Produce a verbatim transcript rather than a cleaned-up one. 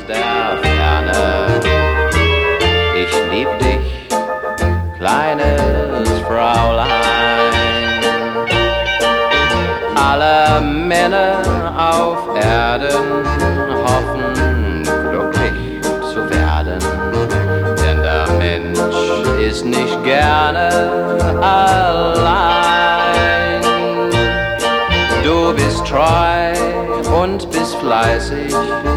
aus der Ferne. Ich lieb dich, kleines Fraulein. Alle Männer auf Erden hoffen, glücklich zu werden, denn der Mensch ist nicht gerne allein. Du bist treu und bist fleißig,